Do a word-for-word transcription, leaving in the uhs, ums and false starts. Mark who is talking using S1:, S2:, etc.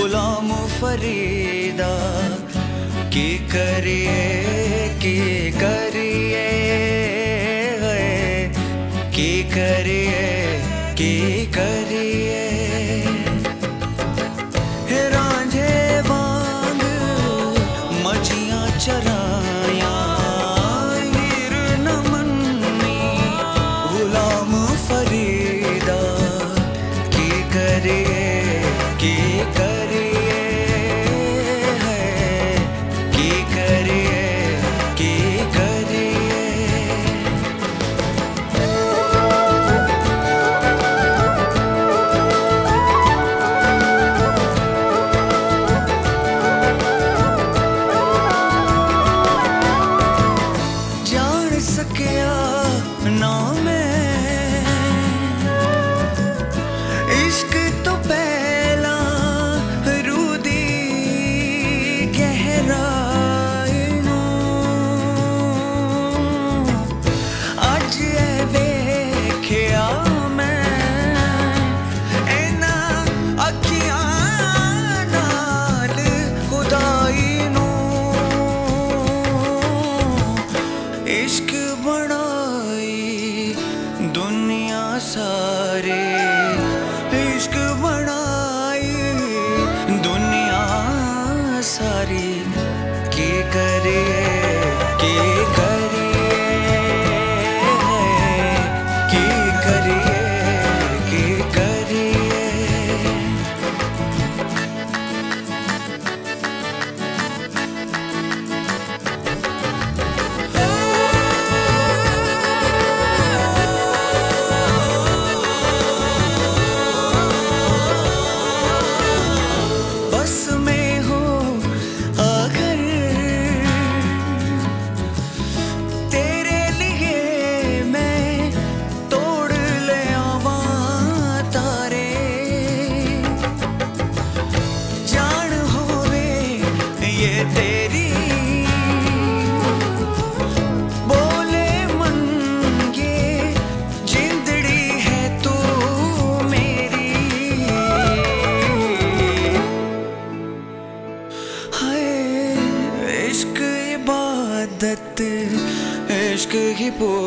S1: गुलाम फरीदा की करिए की करिए की करिए की करिए रांझे वांग मछियां चराया हीर न मन्नी गुलाम फरीदा की करिए की करिए की करिए की करिए जान सकिया ना मैं इश्क तो पहला रूदी गहराई नू अज ए वेखिया मैं इना अखियां नाल खुदाई नू इश्क बनाई दुनिया सारे इश्क बनाई दुनिया सारी की करिए की करिए की करिए की करिए बस में हो अगर तेरे लिए मैं तोड़ ले आवा तारे जान होवे ये तेरी बोले मन ये जिंदड़ी है तू मेरी हाय इश्क इबादत इश्क ही